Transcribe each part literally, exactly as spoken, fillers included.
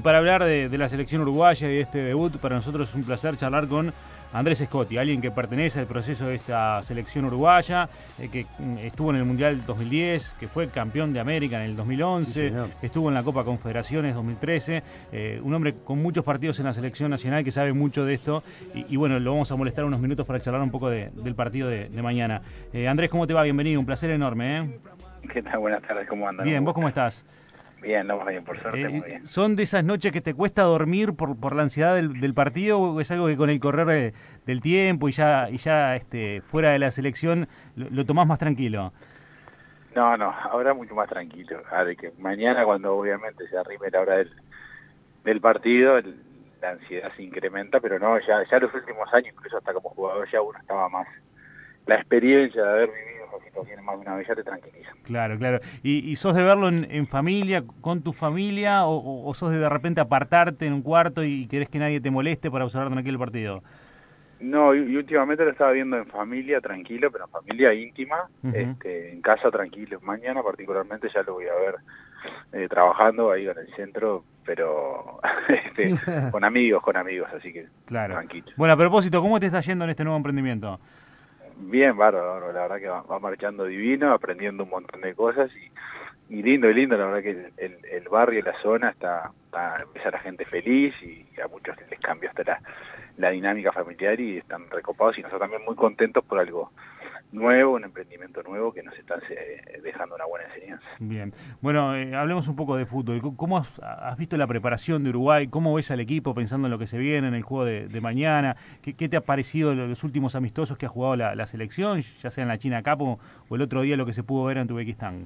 Para hablar de, de la selección uruguaya y de este debut, para nosotros es un placer charlar con Andrés Scotti, alguien que pertenece al proceso de esta selección uruguaya, eh, que estuvo en el Mundial dos mil diez, que fue campeón de América en el dos mil once, sí, estuvo en la Copa Confederaciones dos mil trece, eh, un hombre con muchos partidos en la selección nacional que sabe mucho de esto y, y bueno, lo vamos a molestar unos minutos para charlar un poco de, del partido de, de mañana. Eh, Andrés, ¿cómo te va? Bienvenido, un placer enorme. ¿eh? ¿Qué tal? Buenas tardes, ¿cómo andan? Bien, ¿vos cómo estás? Bien, no, bien, por suerte, Eh, muy bien. ¿Son de esas noches que te cuesta dormir por, por la ansiedad del, del partido o es algo que con el correr de, del tiempo y ya y ya este, fuera de la selección lo, lo tomás más tranquilo? No, no, ahora mucho más tranquilo. Ahora de que mañana, cuando obviamente se arrime la hora del, del partido, el, la ansiedad se incrementa, pero no, ya, ya los últimos años, incluso hasta como jugador, ya uno estaba más. La experiencia de haber vivido esas situaciones más de una vez ya te tranquiliza. Claro, claro. ¿Y, y sos de verlo en, en familia, con tu familia, o, o, o sos de de repente apartarte en un cuarto y querés que nadie te moleste para observar tranquilo el partido? No, y, y últimamente lo estaba viendo en familia, tranquilo, pero en familia íntima, Uh-huh. este, en casa tranquilo. Mañana particularmente ya lo voy a ver eh, trabajando ahí en el centro, pero este, con amigos, con amigos, así que claro. Tranquilo. Bueno, a propósito, ¿cómo te está yendo en este nuevo emprendimiento? Bien, bárbaro, la verdad que va, va marchando divino, aprendiendo un montón de cosas y, y lindo, y lindo, la verdad que el, el, el barrio, la zona, está, está, empieza la gente feliz y a muchos les cambió hasta la, la dinámica familiar y están recopados y nosotros también muy contentos por algo nuevo, un emprendimiento nuevo que nos está eh, dejando una buena enseñanza. Bien, bueno, eh, hablemos un poco de fútbol. ¿Cómo has, has visto la preparación de Uruguay? ¿Cómo ves al equipo pensando en lo que se viene, en el juego de, de mañana? ¿Qué, ¿Qué te ha parecido los últimos amistosos que ha jugado la, la selección, ya sea en la China Cup o, o el otro día lo que se pudo ver en Uzbekistán?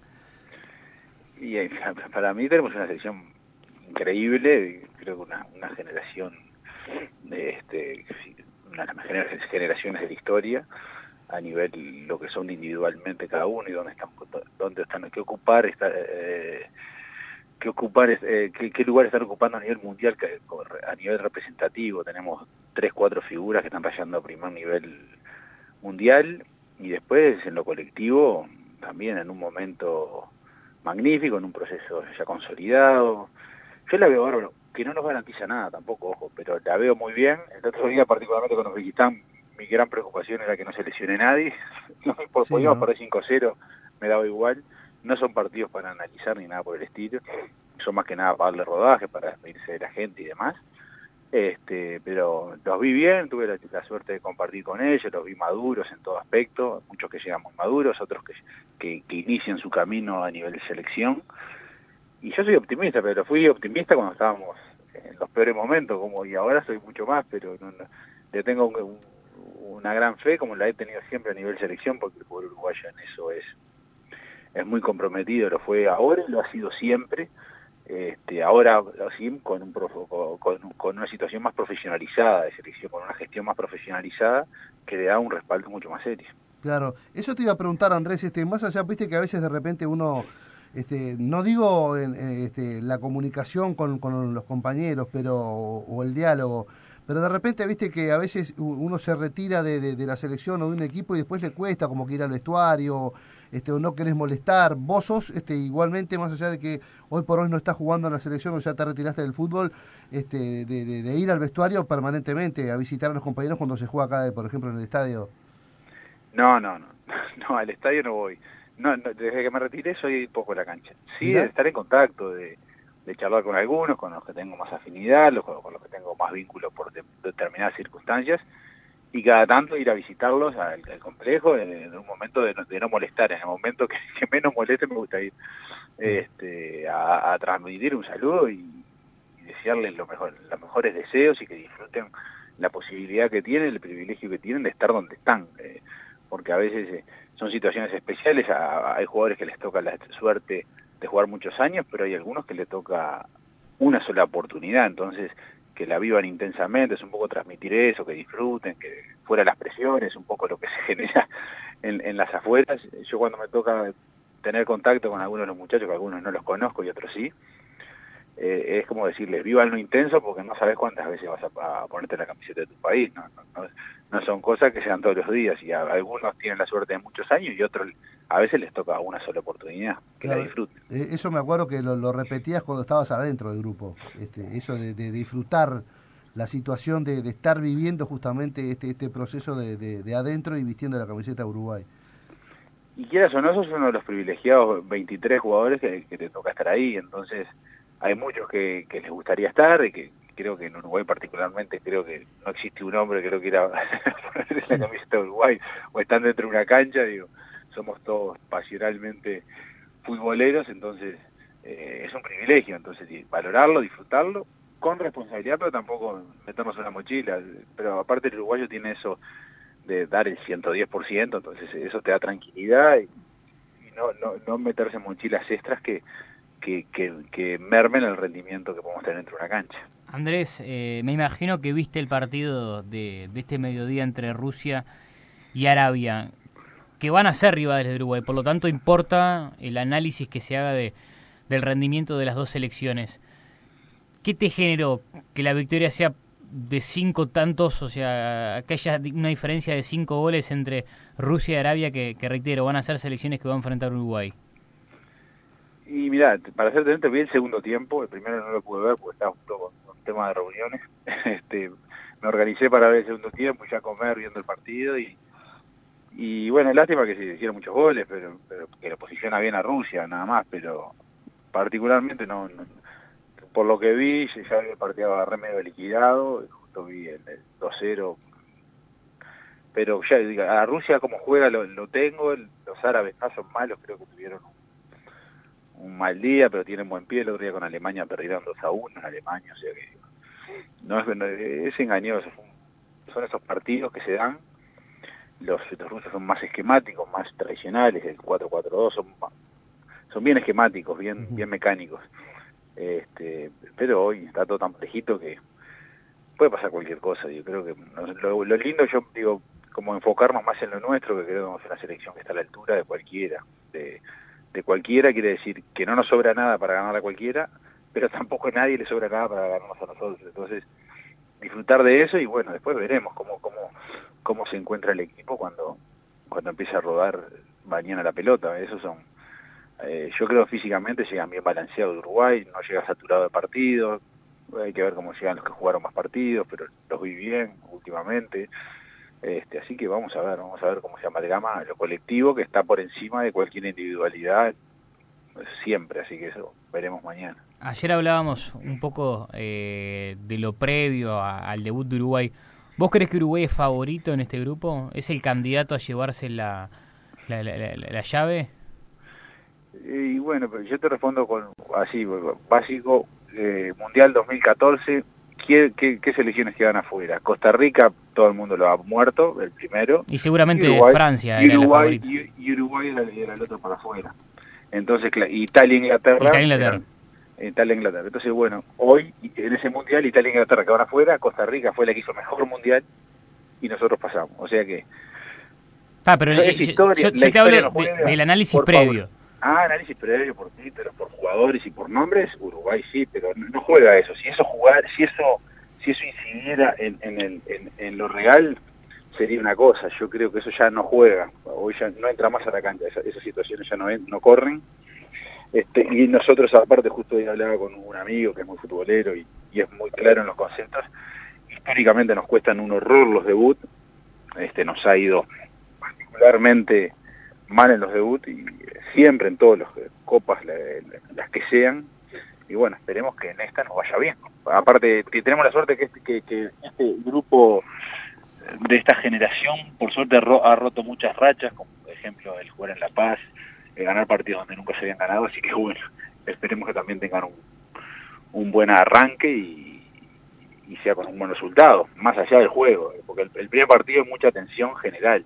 Y eh, para mí tenemos una selección increíble, creo que una, una generación, de este, una de las mejores generaciones de la historia, a nivel lo que son individualmente cada uno y dónde están, dónde están, qué ocupar, está, eh, qué ocupar, eh, qué, qué lugar están ocupando a nivel mundial, que, a nivel representativo. Tenemos tres, cuatro figuras que están rayando a primer nivel mundial y después en lo colectivo también en un momento magnífico, en un proceso ya consolidado. Yo la veo ahora, que no nos garantiza nada tampoco, ojo, pero la veo muy bien. El otro día particularmente con Uzbekistán, mi gran preocupación era que no se lesione nadie. No me por, sí, podíamos ¿no? perder cinco cero, me daba igual. No son partidos para analizar ni nada por el estilo. Son más que nada para darle rodaje, para despedirse de la gente y demás. Este, pero los vi bien, tuve la, la suerte de compartir con ellos, los vi maduros en todo aspecto, muchos que llegan muy maduros, otros que, que, que inician su camino a nivel de selección. Y yo soy optimista, pero fui optimista cuando estábamos en los peores momentos, como y ahora soy mucho más, pero no, no, le tengo un, un, una gran fe, como la he tenido siempre a nivel selección, porque el jugador uruguayo en eso es, es muy comprometido, lo fue ahora y lo ha sido siempre. Este, ahora así con, un, con, con una situación más profesionalizada de selección, con una gestión más profesionalizada que le da un respaldo mucho más serio. Claro, eso te iba a preguntar, Andrés, este, más allá, viste que a veces de repente uno, este, no digo en, en, este, la comunicación con, con los compañeros, pero o, o el diálogo, pero de repente viste que a veces uno se retira de, de, de la selección o de un equipo y después le cuesta como que ir al vestuario, este, o no querés molestar. Vos sos este, igualmente, más allá de que hoy por hoy no estás jugando en la selección o ya te retiraste del fútbol, este, de, de, de ir al vestuario permanentemente, a visitar a los compañeros cuando se juega acá, por ejemplo, en el estadio. No, no, no, no, al estadio no voy. No, no, desde que me retiré soy poco en la cancha. Sí, de estar en contacto, de, de charlar con algunos, con los que tengo más afinidad, los, con los que tengo más vínculo por de, determinadas circunstancias, y cada tanto ir a visitarlos al, al complejo en, en un momento de no, de no molestar, en el momento que, que menos moleste me gusta ir este, a, a transmitir un saludo y, y desearles lo mejor, los mejores deseos y que disfruten la posibilidad que tienen, el privilegio que tienen de estar donde están. Eh, porque a veces eh, son situaciones especiales, a, hay jugadores que les toca la suerte de jugar muchos años, pero hay algunos que les toca una sola oportunidad, entonces que la vivan intensamente, es un poco transmitir eso, que disfruten, que fuera las presiones, un poco lo que se genera en, en las afueras. Yo cuando me toca tener contacto con algunos de los muchachos, que algunos no los conozco y otros sí, eh, es como decirles, viva lo intenso porque no sabes cuántas veces vas a, a ponerte la camiseta de tu país, ¿no? No, no, no son cosas que sean todos los días, y a, algunos tienen la suerte de muchos años y otros a veces les toca una sola oportunidad, que claro, la disfruten. Eso me acuerdo que lo, lo repetías cuando estabas adentro del grupo, este, eso de, de disfrutar la situación de, de estar viviendo justamente este, este proceso de, de, de adentro y vistiendo la camiseta de Uruguay. Y quieras o no, sos uno de los privilegiados veintitrés jugadores que, que te toca estar ahí, entonces hay muchos que, que les gustaría estar, y que creo que en Uruguay particularmente, creo que no existe un hombre que no quiera ponerse la camiseta de Uruguay, o están dentro de una cancha, digo, somos todos pasionalmente futboleros, entonces eh, es un privilegio, entonces valorarlo, disfrutarlo, con responsabilidad, pero tampoco meternos en la mochila, pero aparte el uruguayo tiene eso de dar el ciento diez por ciento, entonces eso te da tranquilidad y, y no, no, no meterse en mochilas extras que, que, que, que mermen el rendimiento que podemos tener dentro de una cancha. Andrés, eh, me imagino que viste el partido de, de este mediodía entre Rusia y Arabia, que van a ser rivales de Uruguay, por lo tanto importa el análisis que se haga de, del rendimiento de las dos selecciones. ¿Qué te generó que la victoria sea de cinco tantos, o sea, que haya una diferencia de cinco goles entre Rusia y Arabia, que, que reitero, van a ser selecciones que van a enfrentar a Uruguay? Y mirá, para ser honesto, vi el segundo tiempo, el primero no lo pude ver porque estaba junto con, con tema de reuniones. este, me organicé para ver el segundo tiempo y ya comer viendo el partido y y bueno, lástima que se hicieron muchos goles, pero, pero que lo posiciona bien a Rusia, nada más, pero particularmente no, no por lo que vi, ya el partido agarré medio liquidado, justo vi el, el dos cero, pero ya digo, a Rusia como juega lo, lo tengo, el, los árabes no son malos, creo que tuvieron un, un mal día, pero tienen buen pie. El otro día con Alemania perdieron dos a uno en Alemania, o sea que no es, no, es engañoso, son esos partidos que se dan. Los, los rusos son más esquemáticos, más tradicionales, el cuatro cuatro dos son, son bien esquemáticos, bien, bien mecánicos. Este, pero hoy está todo tan parejito que puede pasar cualquier cosa. Yo creo que lo, lo lindo, yo digo, como enfocarnos más en lo nuestro, que creo que es una selección que está a la altura de cualquiera. De, de cualquiera quiere decir que no nos sobra nada para ganar a cualquiera, pero tampoco a nadie le sobra nada para ganarnos a nosotros. Entonces, disfrutar de eso y bueno, después veremos cómo, cómo, cómo se encuentra el equipo cuando, cuando empiece a rodar mañana la pelota. Esos son, eh, yo creo físicamente llegan bien balanceados de Uruguay, no llega saturado de partidos, hay que ver cómo llegan los que jugaron más partidos, pero los vi bien últimamente. Este, así que vamos a ver, vamos a ver cómo se amalgama lo colectivo, que está por encima de cualquier individualidad siempre, así que eso veremos mañana. Ayer hablábamos un poco eh, de lo previo a, al debut de Uruguay. ¿Vos crees que Uruguay es favorito en este grupo? ¿Es el candidato a llevarse la, la, la, la, la llave? Y bueno, pero yo te respondo con así, básico, eh, Mundial dos mil catorce, ¿qué, qué, ¿qué selecciones quedan afuera? Costa Rica, todo el mundo lo ha muerto, el primero. Y seguramente y Uruguay, Francia y era Uruguay, la favorita. Y, y Uruguay era, era el otro para afuera. Entonces, Italia e Inglaterra. Italia e Inglaterra. Italia e Inglaterra. Entonces, bueno, hoy, en ese Mundial, Italia e Inglaterra quedaron afuera, Costa Rica fue la que hizo mejor Mundial, y nosotros pasamos. O sea que... Ah, pero es yo, historia, yo, yo te hablo de, del análisis previo. Favor. Ah, análisis previo por títulos, por jugadores y por nombres, Uruguay sí, pero no, no juega eso. Si eso jugar, si eso, si eso incidiera en, en, el, en, en lo real, sería una cosa. Yo creo que eso ya no juega. Hoy ya no entra más a la cancha. Esa, esas situaciones ya no, no corren. Este, y nosotros, aparte, justo hoy hablaba con un amigo que es muy futbolero y, y es muy claro en los conceptos. Históricamente nos cuestan un horror los debuts. Este, nos ha ido particularmente mal en los debuts y siempre en todas las copas, la, la, las que sean. Y bueno, esperemos que en esta nos vaya bien. Aparte, que tenemos la suerte que, que, que este grupo de esta generación, por suerte, ha roto muchas rachas, como por ejemplo el jugar en La Paz, el ganar partidos donde nunca se habían ganado, así que bueno, esperemos que también tengan un, un buen arranque y, y sea con un buen resultado, más allá del juego, porque el, el primer partido es mucha tensión general,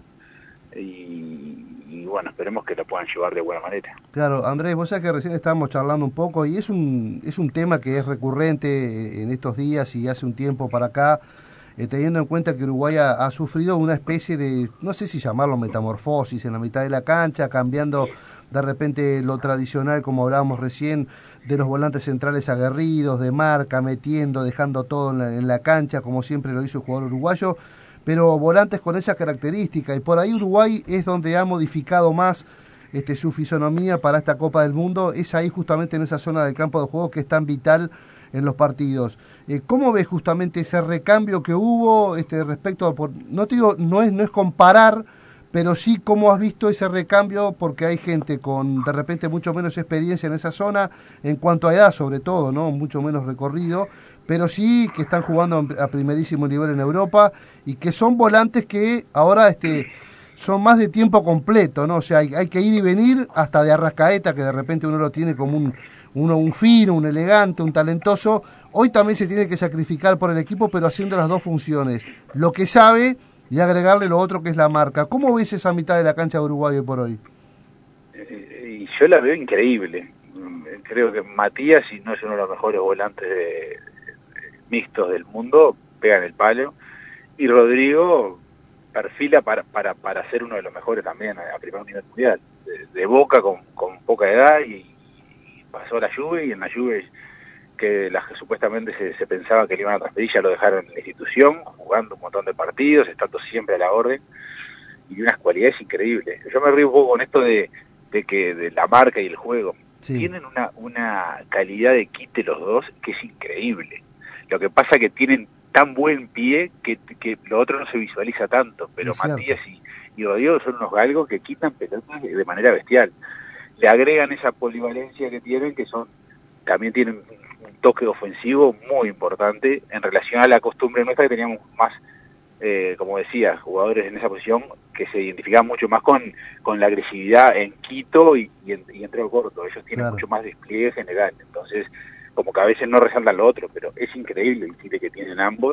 y, y bueno, esperemos que lo puedan llevar de buena manera. Claro, Andrés, vos sabés que recién estábamos charlando un poco, y es un, es un tema que es recurrente en estos días y hace un tiempo para acá. eh, teniendo en cuenta que Uruguay ha, ha sufrido una especie de, no sé si llamarlo metamorfosis en la mitad de la cancha, cambiando de repente lo tradicional, como hablábamos recién, de los volantes centrales aguerridos, de marca, metiendo, dejando todo en la, en la cancha, como siempre lo hizo el jugador uruguayo, pero volantes con esa característica, y por ahí Uruguay es donde ha modificado más este, su fisonomía para esta Copa del Mundo, es ahí justamente en esa zona del campo de juego que es tan vital en los partidos. Eh, ¿Cómo ves justamente ese recambio que hubo este, respecto a, por, no te digo, no es, no es comparar, pero sí cómo has visto ese recambio, porque hay gente con de repente mucho menos experiencia en esa zona, en cuanto a edad sobre todo, ¿no? Mucho menos recorrido, pero sí que están jugando a primerísimo nivel en Europa y que son volantes que ahora este son más de tiempo completo, ¿no? O sea, hay, hay que ir y venir, hasta de Arrascaeta, que de repente uno lo tiene como un, uno, un fino, un elegante, un talentoso. Hoy también se tiene que sacrificar por el equipo, pero haciendo las dos funciones. Lo que sabe y agregarle lo otro que es la marca. ¿Cómo ves esa mitad de la cancha de Uruguay hoy por hoy? Y yo la veo increíble. Creo que Matías, si no es uno de los mejores volantes de, de, mixtos del mundo, pega en el palo. Y Rodrigo perfila para, para, para ser uno de los mejores también a, a primer nivel mundial. De, de Boca con, con poca edad y, y pasó a la Juve, y en la Juve, que las que supuestamente se, se pensaba que le iban a transferir, ya lo dejaron en la institución, jugando un montón de partidos, estando siempre a la orden, y unas cualidades increíbles. Yo me río un poco con esto de, de que de la marca y el juego. Sí. Tienen una, una calidad de quite los dos que es increíble. Lo que pasa es que tienen tan buen pie que, que lo otro no se visualiza tanto, pero Matías y, y Rodrigo son unos galgos que quitan pelotas de manera bestial. Le agregan esa polivalencia que tienen, que son también tienen un toque ofensivo muy importante en relación a la costumbre nuestra, que teníamos más, eh, como decía, jugadores en esa posición que se identificaban mucho más con, con la agresividad en Quito y, y, en, y en tiro corto. Ellos tienen claro. mucho más despliegue general, entonces como que a veces no resaltan lo otro, pero es increíble el tiro que tienen ambos.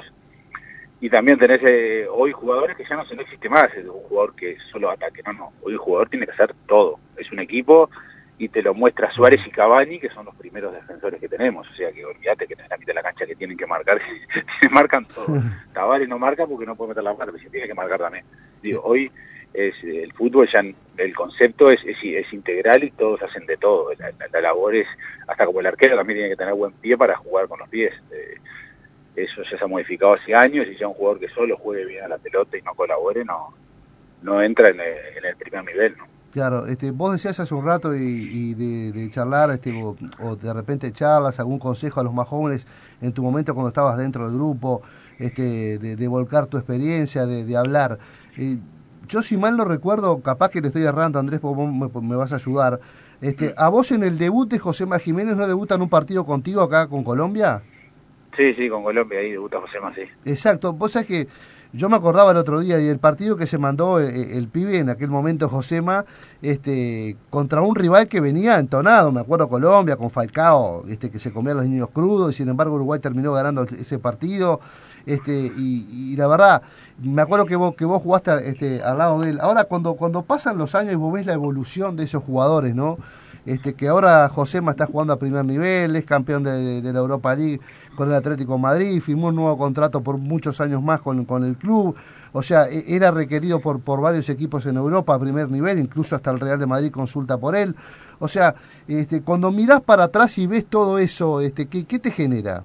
Y también tenés eh, hoy jugadores que ya no se no existe más, es un jugador que solo ataque, no, no, hoy el jugador tiene que hacer todo, es un equipo, y te lo muestra Suárez y Cavani, que son los primeros defensores que tenemos, o sea que olvídate que en la mitad de la cancha que tienen que marcar, se marcan todo. Tavares no marca porque no puede meter la mano, pero se tiene que marcar también. Digo, hoy es el fútbol, ya el concepto es, es, es integral y todos hacen de todo, la, la, la labor es, hasta como el arquero también tiene que tener buen pie para jugar con los pies. Eh, eso ya se ha modificado hace años, y ya un jugador que solo juegue bien a la pelota y no colabore, no, no entra en el, en el primer nivel, ¿no? Claro, este, vos decías hace un rato y, y de, de charlar, este, o, o de repente charlas, algún consejo a los más jóvenes en tu momento cuando estabas dentro del grupo, este, de, de volcar tu experiencia, de, de hablar. Eh, yo si mal no recuerdo, capaz que le estoy errando, Andrés, porque vos me, me vas a ayudar. Este, ¿A vos en el debut de Josema Jiménez no debutan un partido contigo acá con Colombia? Sí, sí, con Colombia, ahí debuta Josema, sí. Exacto, vos sabés que yo me acordaba el otro día y el partido que se mandó el, el pibe en aquel momento, Josema, este, contra un rival que venía entonado, me acuerdo Colombia, con Falcao, este, que se comía a los niños crudos, y sin embargo Uruguay terminó ganando ese partido, este, y, y la verdad, me acuerdo que vos, que vos jugaste este, al lado de él. Ahora cuando, cuando pasan los años y vos ves la evolución de esos jugadores, ¿no? Este, que ahora Josema está jugando a primer nivel, es campeón de, de, de la Europa League con el Atlético de Madrid, firmó un nuevo contrato por muchos años más con, con el club, o sea, era requerido por, por varios equipos en Europa a primer nivel, incluso hasta el Real de Madrid consulta por él. O sea, este, cuando mirás para atrás y ves todo eso, este, ¿qué, qué te genera?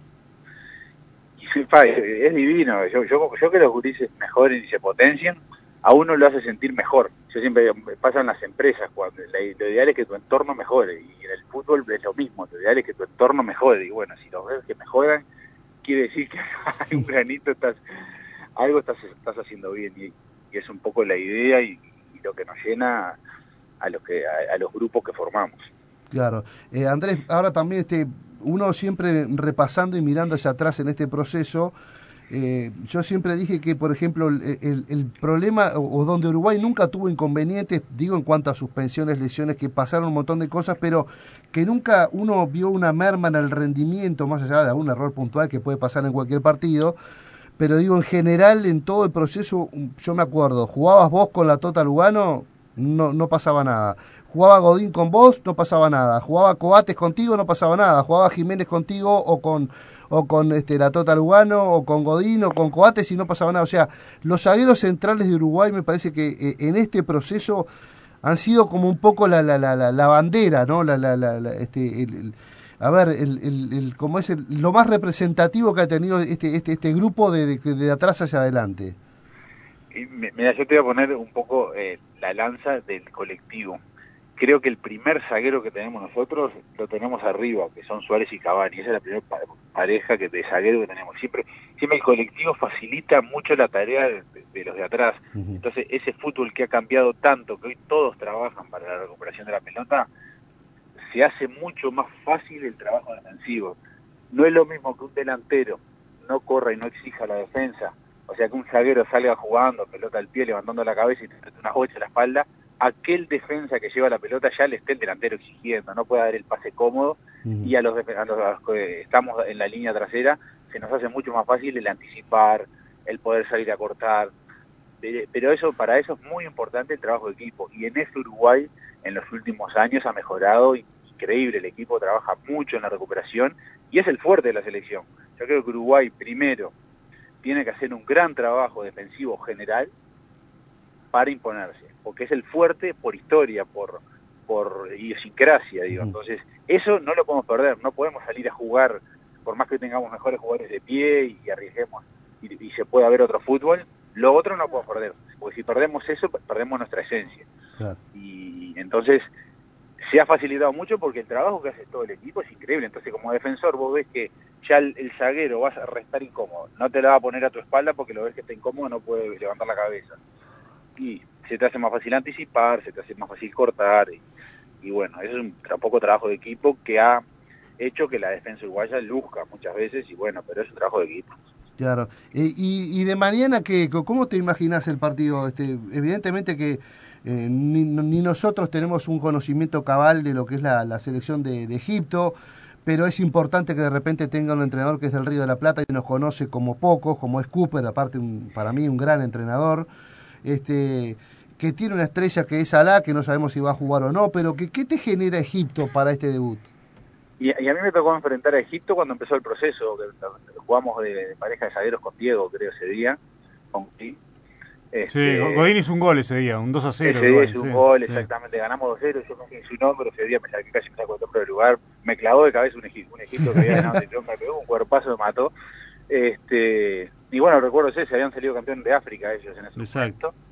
Es divino, yo, yo, yo que los gurises mejoren y se potencien, a uno lo hace sentir mejor. Yo siempre, pasa en las empresas, cuando la, lo ideal es que tu entorno mejore, y en el fútbol es lo mismo, lo ideal es que tu entorno mejore, y bueno, si los ves que mejoran, quiere decir que hay un granito, estás, algo estás, estás haciendo bien, y, y es un poco la idea y, y lo que nos llena a los, que, a, a los grupos que formamos. Claro. Eh, Andrés, ahora también este, uno siempre repasando y mirando hacia atrás en este proceso, Eh, yo siempre dije que, por ejemplo, el, el, el problema, o, o donde Uruguay nunca tuvo inconvenientes, digo en cuanto a suspensiones, lesiones, que pasaron un montón de cosas, pero que nunca uno vio una merma en el rendimiento, más allá de algún error puntual que puede pasar en cualquier partido, pero digo, en general, en todo el proceso, yo me acuerdo, jugabas vos con la Tota Lugano, no, no pasaba nada. Jugaba Godín con vos, no pasaba nada. Jugaba Coates contigo, no pasaba nada. Jugaba Jiménez contigo o con... o con este, la Tota Lugano, o con Godín, o con Coates, y no pasaba nada. O sea, los zagueros centrales de Uruguay me parece que eh, en este proceso han sido como un poco la la la, la, la bandera, ¿no? La, la, la, la este, el, el, a ver, el, el, el, como es el, lo más representativo que ha tenido este este este grupo de, de, de atrás hacia adelante. Y, mira, yo te voy a poner un poco eh, la lanza del colectivo. Creo que el primer zaguero que tenemos nosotros lo tenemos arriba, que son Suárez y Cavani. Esa es la primera pareja que de zaguero que tenemos. Siempre siempre el colectivo facilita mucho la tarea de, de, de los de atrás. Uh-huh. Entonces, ese fútbol que ha cambiado tanto, que hoy todos trabajan para la recuperación de la pelota, se hace mucho más fácil el trabajo defensivo. No es lo mismo que un delantero no corra y no exija la defensa, o sea, que un zaguero salga jugando, pelota al pie, levantando la cabeza y te mete una bocha a la espalda, aquel defensa que lleva la pelota ya le esté el delantero exigiendo, no puede dar el pase cómodo, uh-huh. y a los, a los, a los que estamos en la línea trasera se nos hace mucho más fácil el anticipar, el poder salir a cortar, pero eso para eso es muy importante el trabajo de equipo, y en ese Uruguay en los últimos años ha mejorado increíble, el equipo trabaja mucho en la recuperación y es el fuerte de la selección. Yo creo que Uruguay primero tiene que hacer un gran trabajo defensivo general para imponerse, porque es el fuerte por historia, por por idiosincrasia, digo. Entonces, eso no lo podemos perder, no podemos salir a jugar, por más que tengamos mejores jugadores de pie y arriesguemos y, y se pueda ver otro fútbol, lo otro no podemos perder, porque si perdemos eso, perdemos nuestra esencia. Claro. Y entonces, se ha facilitado mucho porque el trabajo que hace todo el equipo es increíble. Entonces, como defensor, vos ves que ya el, el zaguero vas a restar incómodo, no te la va a poner a tu espalda porque lo ves que está incómodo, no puede levantar la cabeza. Y se te hace más fácil anticipar, se te hace más fácil cortar, y, y bueno, eso es un poco trabajo de equipo que ha hecho que la defensa uruguaya luzca muchas veces, y bueno, pero es un trabajo de equipo. Claro. Eh, y, y de mañana, ¿qué, ¿cómo te imaginas el partido? Este, evidentemente que eh, ni, ni nosotros tenemos un conocimiento cabal de lo que es la, la selección de, de Egipto, pero es importante que de repente tenga un entrenador que es del Río de la Plata y nos conoce como pocos, como es Cooper, aparte un, para mí un gran entrenador, este que tiene una estrella que es Salah, que no sabemos si va a jugar o no, pero que, ¿qué te genera Egipto para este debut? Y, y a mí me tocó enfrentar a Egipto cuando empezó el proceso, que, que jugamos de, de pareja de zagueros con Diego, creo, ese día, con Godín. Este, sí, Godín hizo un gol ese día, un dos a cero. Ese día hizo un sí, gol, sí. Exactamente, ganamos dos cero, yo no sé su nombre, ese día me saqué casi me sacó del lugar, me clavó de cabeza un Egipto, un Egipto que había ganado, me pegó un cuerpazo, me mató. Este, y bueno, recuerdo ese, se habían salido campeón de África ellos en ese Exacto. momento.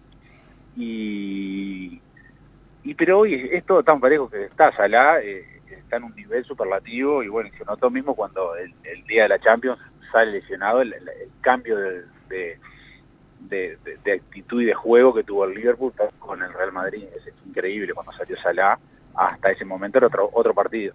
Y, y pero hoy es, es todo tan parejo que está Salah, eh, está en un nivel superlativo, y bueno, se notó mismo cuando el, el día de la Champions sale lesionado, el, el, el cambio de, de, de, de, de actitud y de juego que tuvo el Liverpool con el Real Madrid, es increíble cuando salió Salah, hasta ese momento era otro, otro partido.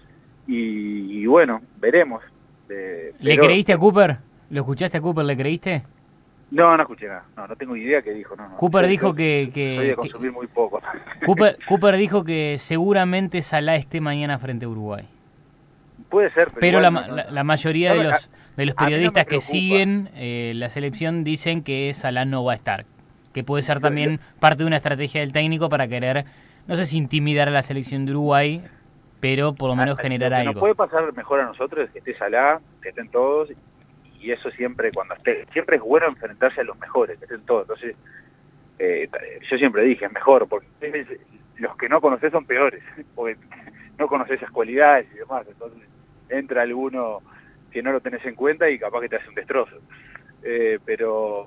Y, y bueno, veremos. Eh, ¿Le pero, creíste a Cooper? ¿Lo escuchaste a Cooper? ¿Le creíste? No, no escuché nada. No, no tengo idea qué dijo. No, no. Cooper Yo, dijo yo, que, que... Soy de consumir que, muy poco. Cooper, Cooper dijo que seguramente Salah esté mañana frente a Uruguay. Puede ser, pero, pero igual, la, no, no, la, la mayoría no, de los de los periodistas no que siguen eh, la selección dicen que Salah no va a estar. Que puede ser también parte de una estrategia del técnico para querer, no sé si intimidar a la selección de Uruguay, pero por lo menos ah, generar lo que algo. Nos puede pasar mejor a nosotros es que esté Salah, que estén todos, y eso siempre cuando esté, siempre es bueno enfrentarse a los mejores, que estén todos. Entonces, eh, yo siempre dije, es mejor, porque los que no conoces son peores, porque no conoces esas cualidades y demás, entonces entra alguno que no lo tenés en cuenta y capaz que te hace un destrozo. Eh, pero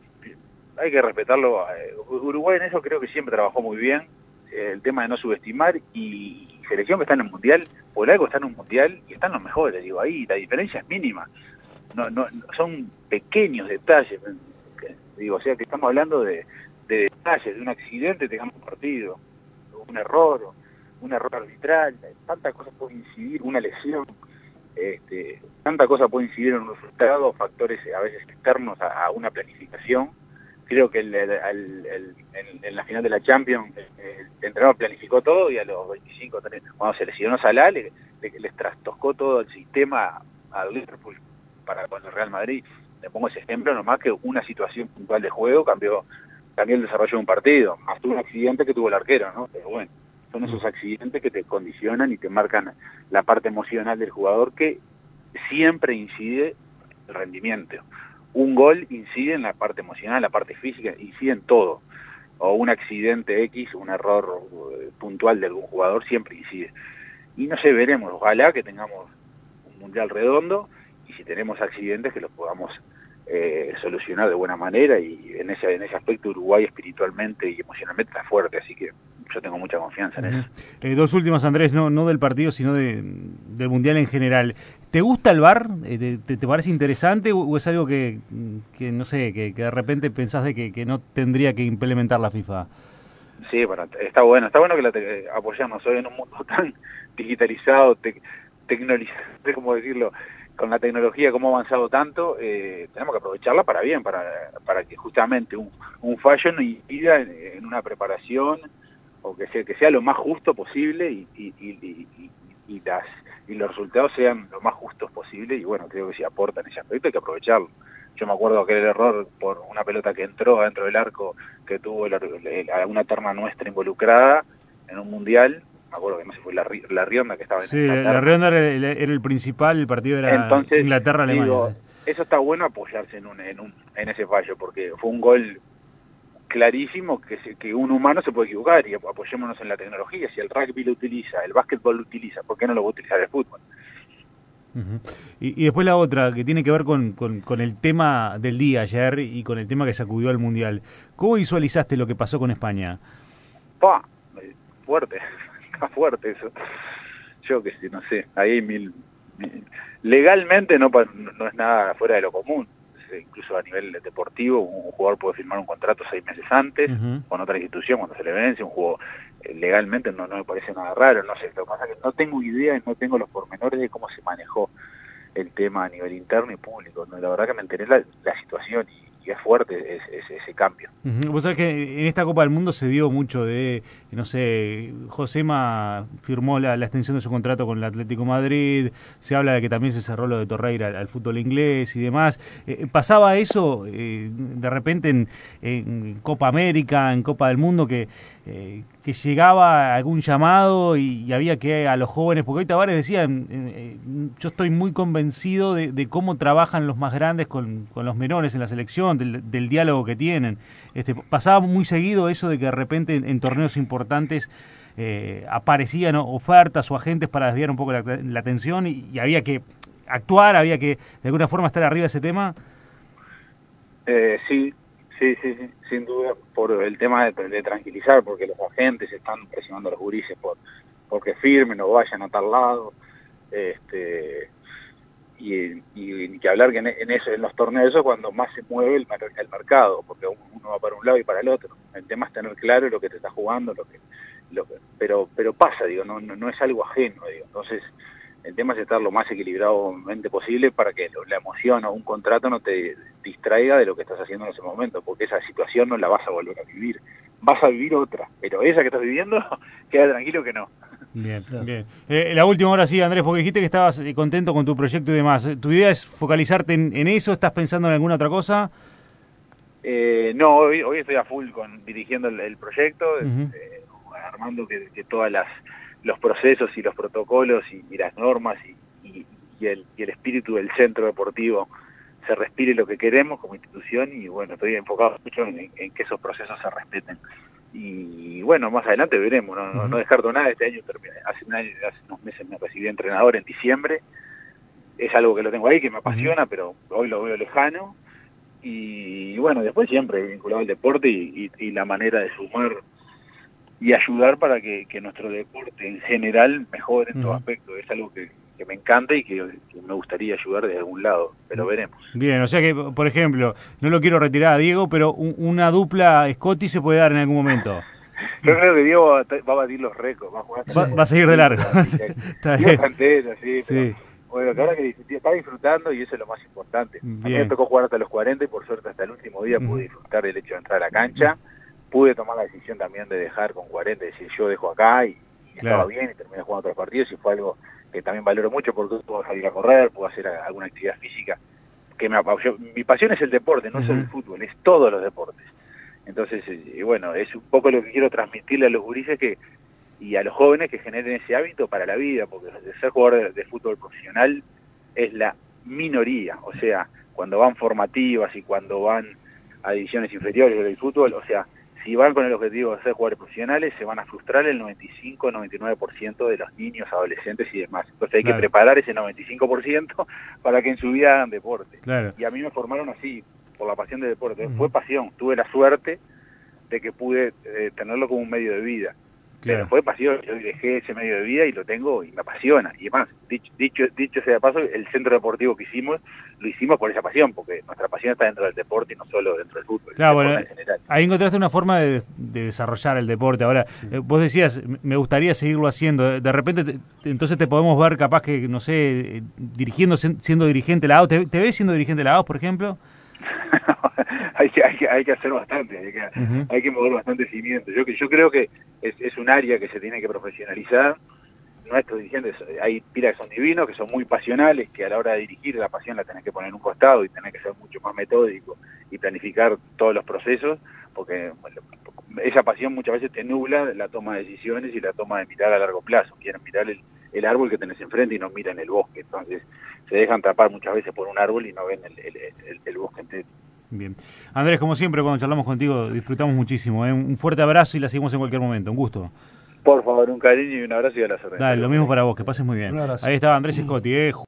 hay que respetarlo. Uruguay en eso creo que siempre trabajó muy bien, eh, el tema de no subestimar, y selección que está en el Mundial, por algo está en un Mundial y están los mejores, digo, ahí la diferencia es mínima. No, no, son pequeños detalles, que, digo, o sea que estamos hablando de, de detalles, de un accidente, tengamos un partido, un error, un error arbitral, tantas cosas pueden incidir, una lesión, este, tanta cosa puede incidir en un resultado, factores a veces externos a, a una planificación. Creo que el, el, el, el, en, en la final de la Champions el, el entrenador planificó todo, y a los veinticinco, cuando se lesionó Salah, le, le, les trastocó todo el sistema al Liverpool para con el Real Madrid. Le pongo ese ejemplo, nomás que una situación puntual de juego cambió, cambió el desarrollo de un partido, más un accidente que tuvo el arquero, ¿no? Pero bueno, son esos accidentes que te condicionan y te marcan la parte emocional del jugador, que siempre incide el rendimiento. Un gol incide en la parte emocional, la parte física, incide en todo. O un accidente X, un error puntual de algún jugador, siempre incide. Y no sé, veremos, ojalá que tengamos un mundial redondo, y si tenemos accidentes que los podamos eh, solucionar de buena manera, y en ese, en ese aspecto Uruguay espiritualmente y emocionalmente está fuerte, así que yo tengo mucha confianza en Uh-huh. eso. Eh, dos últimas, Andrés, no, no del partido, sino de, del mundial en general. ¿Te gusta el V A R? Eh, te, ¿Te parece interesante o, o es algo que, que no sé, que, que de repente pensás de que, que no tendría que implementar la FIFA? Sí, bueno, está bueno, está bueno que la te, apoyamos hoy en un mundo tan digitalizado, te, tecnolizado, no sé cómo decirlo, con la tecnología como ha avanzado tanto, eh, tenemos que aprovecharla para bien, para, para que justamente un, un fallo no impida en, en una preparación, o que sea, que sea lo más justo posible, y, y, y, y, y, las, y los resultados sean lo más justos posible, y bueno, creo que si aportan ese aspecto hay que aprovecharlo. Yo me acuerdo que el error por una pelota que entró dentro del arco, que tuvo el, el, una terna nuestra involucrada en un mundial, me acuerdo que no sé si fue la, la Rionda que estaba en sí, esa la Rionda era el, era el principal, el partido era Inglaterra-Alemania. Digo, eso está bueno apoyarse en, un, en, un, en ese fallo, porque fue un gol clarísimo que, se, que un humano se puede equivocar, y apoyémonos en la tecnología. Si el rugby lo utiliza, el básquetbol lo utiliza, ¿por qué no lo va a utilizar el fútbol? Uh-huh. y, y después la otra, que tiene que ver con, con, con el tema del día ayer y con el tema que sacudió al Mundial. ¿Cómo visualizaste lo que pasó con España? Pa, fuerte, está fuerte eso. Yo que sé, no sé, ahí hay mil, mil... Legalmente no, no es nada fuera de lo común. Incluso a nivel deportivo, un jugador puede firmar un contrato seis meses antes, uh-huh, con otra institución cuando se le vence, un juego eh, legalmente no, no me parece nada raro, no sé, lo que pasa es que no tengo idea y no tengo los pormenores de cómo se manejó el tema a nivel interno y público, ¿no? La verdad que me enteré la, la situación, y, y es fuerte ese, ese, ese cambio. Uh-huh. Vos sabés que en esta Copa del Mundo se dio mucho de, no sé, Josema firmó la, la extensión de su contrato con el Atlético Madrid, se habla de que también se cerró lo de Torreira al, al fútbol inglés y demás. Eh, ¿Pasaba eso eh, de repente en, en Copa América, en Copa del Mundo, que, eh, que llegaba algún llamado y, y había que a los jóvenes, porque hoy Tavares decía, eh, yo estoy muy convencido de, de cómo trabajan los más grandes con, con los menores en la selección, del, del diálogo que tienen? Este, pasaba muy seguido eso de que de repente en, en torneos importantes eh, aparecían ofertas o agentes para desviar un poco la, la atención, y, y había que actuar, había que de alguna forma estar arriba de ese tema. Eh, sí, sí, sí, sí, sin duda, por el tema de, de tranquilizar, porque los agentes están presionando a los gurises por porque firmen o vayan a tal lado, este y, y ni que hablar que en, en eso, en los torneos, eso es cuando más se mueve el, el mercado, porque uno va para un lado y para el otro. El tema es tener claro lo que te está jugando, lo que, lo que pero pero pasa, digo, no, no, no es algo ajeno, digo. Entonces el tema es estar lo más equilibradamente posible para que la emoción o un contrato no te distraiga de lo que estás haciendo en ese momento, porque esa situación no la vas a volver a vivir. Vas a vivir otra, pero esa que estás viviendo, queda tranquilo que no. Bien, claro. bien. Eh, la última hora sí, Andrés, porque dijiste que estabas contento con tu proyecto y demás. ¿Tu idea es focalizarte en, en eso? ¿Estás pensando en alguna otra cosa? Eh, no, hoy, hoy estoy a full con dirigiendo el, el proyecto, uh-huh, eh, armando que, que todas las los procesos y los protocolos y, y las normas y, y, y, el, y el espíritu del centro deportivo se respire lo que queremos como institución, y bueno, estoy enfocado mucho en, en que esos procesos se respeten. Y bueno, más adelante veremos, no, no, no descarto nada. Este año, hace, un año, hace unos meses me recibí de entrenador en diciembre, es algo que lo tengo ahí, que me apasiona, uh-huh, pero hoy lo veo lejano, y bueno, después siempre vinculado al deporte y, y, y la manera de sumar y ayudar para que, que nuestro deporte en general mejore en uh-huh, todo aspecto. Es algo que, que me encanta y que, que me gustaría ayudar de algún lado, pero uh-huh, veremos. Bien, o sea que, por ejemplo, no lo quiero retirar a Diego, pero un, una dupla Scotti se puede dar en algún momento. Yo creo que Diego va, va a batir los récords, va a jugar. Va, va a seguir de largo. Está bien. Cantera, sí, sí. Pero, bueno, que ahora que está disfrutando, y eso es lo más importante. Bien. A mí me tocó jugar hasta los cuarenta y por suerte hasta el último día uh-huh, pude disfrutar del hecho de entrar a la cancha. Uh-huh. Pude tomar la decisión también de dejar con cuarenta, y decir yo dejo acá, y, y claro, estaba bien, y terminé jugando otros partidos, y fue algo que también valoro mucho, porque puedo salir a correr, puedo hacer alguna actividad física que me apasionó. Mi pasión es el deporte, no uh-huh, solo el fútbol, es todos los deportes. Entonces, eh, bueno, es un poco lo que quiero transmitirle a los gurises que y a los jóvenes, que generen ese hábito para la vida, porque de ser jugador de, de fútbol profesional es la minoría, o sea, cuando van formativas y cuando van a divisiones inferiores del fútbol, o sea, si van con el objetivo de ser jugadores profesionales, se van a frustrar el noventa y cinco a noventa y nueve por ciento de los niños, adolescentes y demás. Entonces hay claro. que preparar ese noventa y cinco por ciento para que en su vida hagan deporte. Claro. Y a mí me formaron así, por la pasión del deporte. Uh-huh. Fue pasión, tuve la suerte de que pude eh, tenerlo como un medio de vida. Claro. Pero fue pasión, yo dejé ese medio de vida y lo tengo y me apasiona. Y más, dicho, dicho, dicho sea de paso, el centro deportivo que hicimos, lo hicimos por esa pasión, porque nuestra pasión está dentro del deporte y no solo dentro del fútbol. Claro, bueno, ahí encontraste una forma de, de desarrollar el deporte. Ahora, sí. eh, vos decías, me gustaría seguirlo haciendo. De repente, te, entonces te podemos ver capaz que, no sé, dirigiendo, siendo dirigente de la A U. ¿Te, te ves siendo dirigente de la A U, por ejemplo? hay, que, hay, que, hay que hacer bastante, hay que, uh-huh. hay que mover bastante cimiento. Yo, yo creo que es, es un área que se tiene que profesionalizar. Nuestros dirigentes, hay pilas que son divinos, que son muy pasionales, que a la hora de dirigir la pasión la tenés que poner en un costado y tenés que ser mucho más metódico y planificar todos los procesos, porque bueno, esa pasión muchas veces te nubla la toma de decisiones y la toma de mirar a largo plazo. Quieren mirar el, el árbol que tenés enfrente y no miran el bosque. Entonces se dejan tapar muchas veces por un árbol y no ven el, el, el, el bosque entero. Bien. Andrés, como siempre, cuando charlamos contigo, disfrutamos muchísimo. ¿eh? Un fuerte abrazo y la seguimos en cualquier momento. Un gusto. Por favor, un cariño y un abrazo y a la sorpresa. Dale, lo mismo para vos, que pases muy bien. Ahí estaba Andrés Scotti, ¿eh?